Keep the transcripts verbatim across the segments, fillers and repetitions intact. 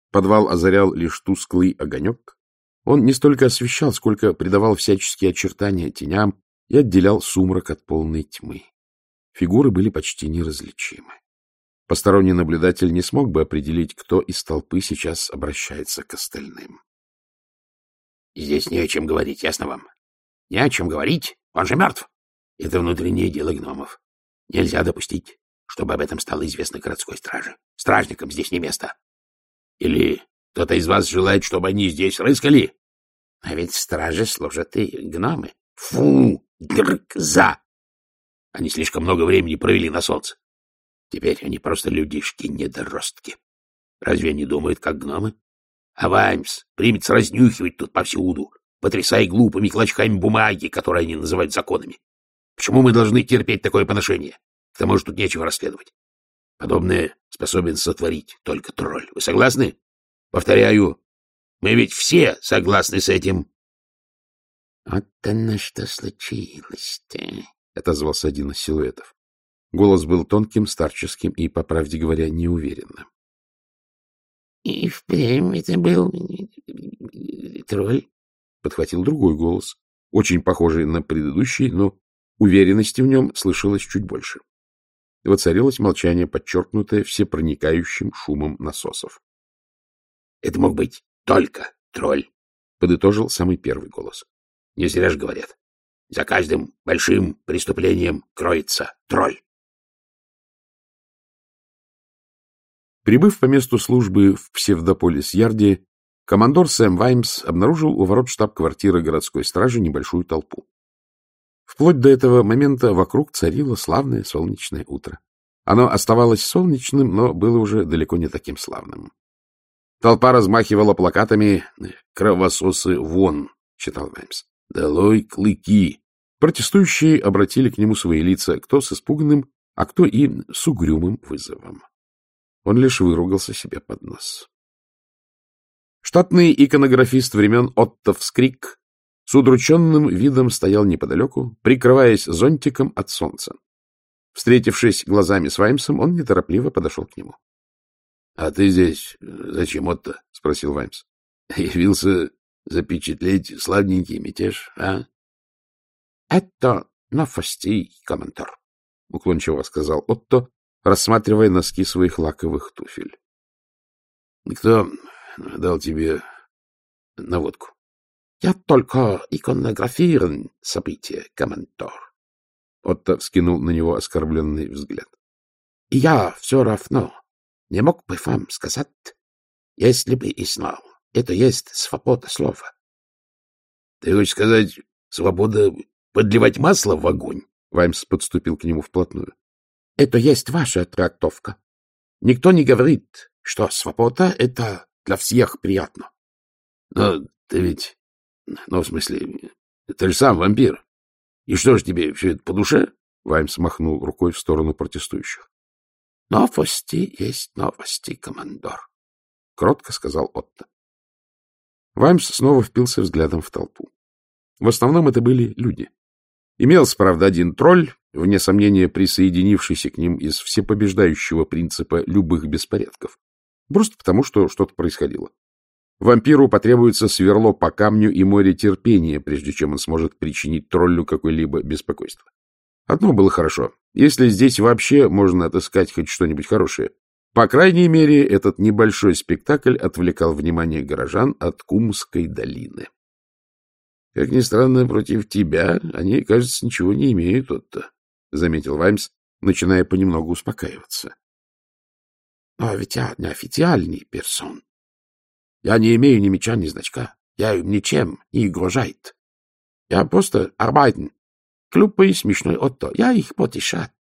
Подвал озарял лишь тусклый огонек. Он не столько освещал, сколько придавал всяческие очертания теням и отделял сумрак от полной тьмы. Фигуры были почти неразличимы. Посторонний наблюдатель не смог бы определить, кто из толпы сейчас обращается к остальным. — Здесь не о чем говорить, ясно вам? Не о чем говорить, он же мертв. Это внутреннее дело гномов. Нельзя допустить, чтобы об этом стало известно городской страже. Стражникам здесь не место. Или кто-то из вас желает, чтобы они здесь рыскали? А ведь в страже служат и гномы. Фу! Дрк-за! Они слишком много времени провели на солнце. Теперь они просто людишки-недоростки. Разве они думают, как гномы? А Ваймс примется разнюхивать тут повсюду, потрясая глупыми клочками бумаги, которые они называют законами. Почему мы должны терпеть такое поношение? К тому же тут нечего расследовать. Подобное способен сотворить только тролль. Вы согласны? Повторяю, мы ведь все согласны с этим. — Вот оно что случилось-то, — отозвался один из силуэтов. Голос был тонким, старческим и, по правде говоря, неуверенным. — И впрямь это был тролль, — подхватил другой голос, очень похожий на предыдущий, но уверенности в нем слышалось чуть больше. Воцарилось молчание, подчеркнутое всепроникающим шумом насосов. — Это мог быть только тролль, — подытожил самый первый голос. — Не зря же говорят. За каждым большим преступлением кроется тролль. Прибыв по месту службы в Псевдополис-Ярде, командор Сэм Ваймс обнаружил у ворот штаб-квартиры городской стражи небольшую толпу. Вплоть до этого момента вокруг царило славное солнечное утро. Оно оставалось солнечным, но было уже далеко не таким славным. Толпа размахивала плакатами «Кровососы вон», — читал Ваймс. «Долой клыки». Протестующие обратили к нему свои лица, кто с испуганным, а кто и с угрюмым вызовом. Он лишь выругался себе под нос. Штатный иконографист времен Отто Вскрик с удрученным видом стоял неподалеку, прикрываясь зонтиком от солнца. Встретившись глазами с Ваймсом, он неторопливо подошел к нему. — А ты здесь зачем, Отто? — спросил Ваймс. — Явился запечатлеть славненький мятеж, а? — Это новости, командор, — уклончиво сказал Отто, рассматривая носки своих лаковых туфель. — Кто дал тебе наводку? — Я только иконографирован события, командор. Отто вскинул на него оскорбленный взгляд. — И я все равно не мог бы вам сказать, если бы и знал. Это есть свобода слова. — Ты хочешь сказать, свобода подливать масло в огонь? Ваймс подступил к нему вплотную. — Это есть ваша трактовка. Никто не говорит, что свобода — это для всех приятно. — Но ты ведь... Ну, в смысле, ты же сам вампир. И что ж тебе, все это по душе? Ваймс махнул рукой в сторону протестующих. — Новости есть новости, командор, — кротко сказал Отто. Ваймс снова впился взглядом в толпу. В основном это были люди. Имелся, правда, один тролль, вне сомнения присоединившийся к ним из всепобеждающего принципа любых беспорядков. Просто потому, что что-то происходило. Вампиру потребуется сверло по камню и море терпения, прежде чем он сможет причинить троллю какое-либо беспокойство. Одно было хорошо. Если здесь вообще можно отыскать хоть что-нибудь хорошее, по крайней мере, этот небольшой спектакль отвлекал внимание горожан от Кумской долины. — Как ни странно, против тебя они, кажется, ничего не имеют, Отто, — заметил Ваймс, начиная понемногу успокаиваться. — А ведь я не официальный персон. Я не имею ни меча, ни значка. Я им ничем не угрожает. Я просто arbeiten. Глупый, смешной Отто. Я их потешать.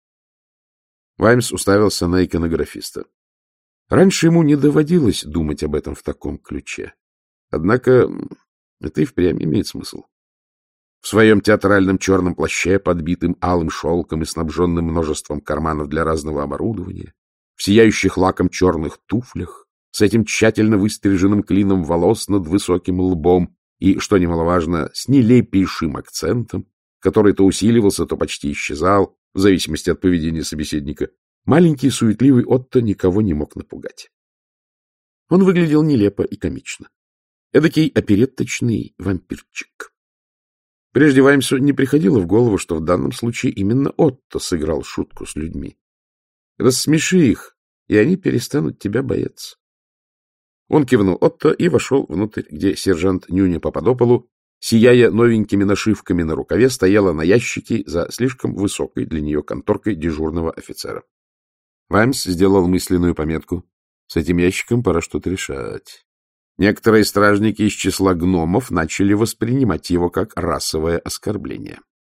Ваймс уставился на иконографиста. Раньше ему не доводилось думать об этом в таком ключе. Однако это и впрямь имеет смысл. В своем театральном черном плаще, подбитым алым шелком и снабженным множеством карманов для разного оборудования, в сияющих лаком черных туфлях, с этим тщательно выстриженным клином волос над высоким лбом и, что немаловажно, с нелепейшим акцентом, который то усиливался, то почти исчезал, в зависимости от поведения собеседника, маленький суетливый Отто никого не мог напугать. Он выглядел нелепо и комично. Эдакий оперетточный вампирчик. Прежде Ваймсу не приходило в голову, что в данном случае именно Отто сыграл шутку с людьми. Рассмеши их, и они перестанут тебя бояться. Он кивнул Отто и вошел внутрь, где сержант Нюня Пападополу, сияя новенькими нашивками на рукаве, стояла на ящике за слишком высокой для нее конторкой дежурного офицера. Ваймс сделал мысленную пометку. С этим ящиком пора что-то решать. Некоторые стражники из числа гномов начали воспринимать его как расовое оскорбление.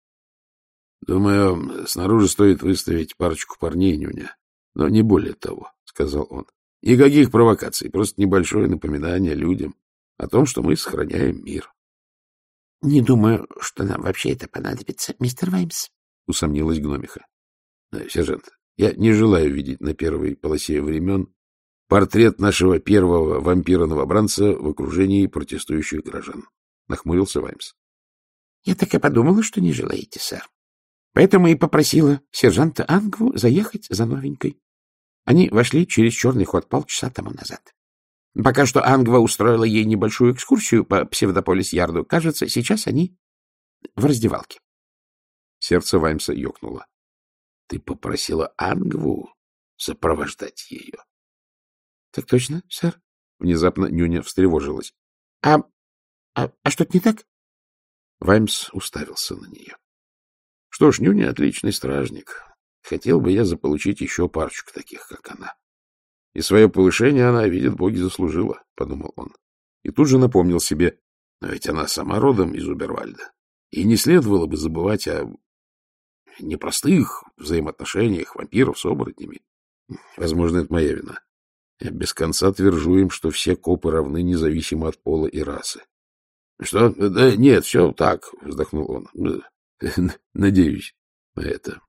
— Думаю, снаружи стоит выставить парочку парней, Нюня. Но не более того, — сказал он. — Никаких провокаций, просто небольшое напоминание людям о том, что мы сохраняем мир. — Не думаю, что нам вообще это понадобится, мистер Ваймс, — усомнилась гномиха. — Сержант, я не желаю видеть на первой полосе времен портрет нашего первого вампира-новобранца в окружении протестующих граждан, — нахмурился Ваймс. — Я так и подумала, что не желаете, сэр. Поэтому и попросила сержанта Ангву заехать за новенькой. Они вошли через черный ход полчаса тому назад. Пока что Ангва устроила ей небольшую экскурсию по Псевдополис-Ярду. Кажется, сейчас они в раздевалке. Сердце Ваймса ёкнуло. — Ты попросила Ангву сопровождать ее? — Так точно, сэр. Внезапно Нюня встревожилась. — А, а, а что-то не так? Ваймс уставился на нее. — Что ж, Нюня отличный стражник. Хотел бы я заполучить еще парочку таких, как она. И свое повышение она, видит, боги, заслужила, — подумал он. И тут же напомнил себе, но ведь она сама родом из Убервальда. И не следовало бы забывать о непростых взаимоотношениях вампиров с оборотнями. Возможно, это моя вина. Я без конца твержу им, что все копы равны независимо от пола и расы. — Что? Да нет, все так, — вздохнул он. — Надеюсь на это.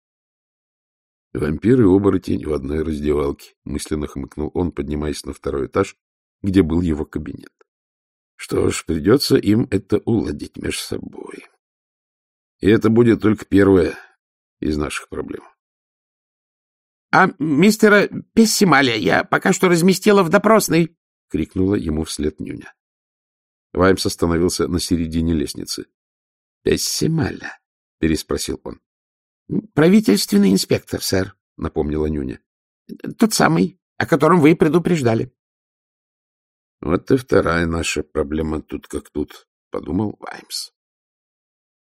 Вампир и оборотень в одной раздевалке, — мысленно хмыкнул он, поднимаясь на второй этаж, где был его кабинет. Что ж, придется им это уладить между собой. И это будет только первая из наших проблем. — А мистера Пессималя я пока что разместила в допросной, — крикнула ему вслед Нюня. Ваймс остановился на середине лестницы. — Пессималя? — переспросил он. — Правительственный инспектор, сэр, — напомнила Нюня. — Тот самый, о котором вы предупреждали. — Вот и вторая наша проблема тут как тут, — подумал Ваймс.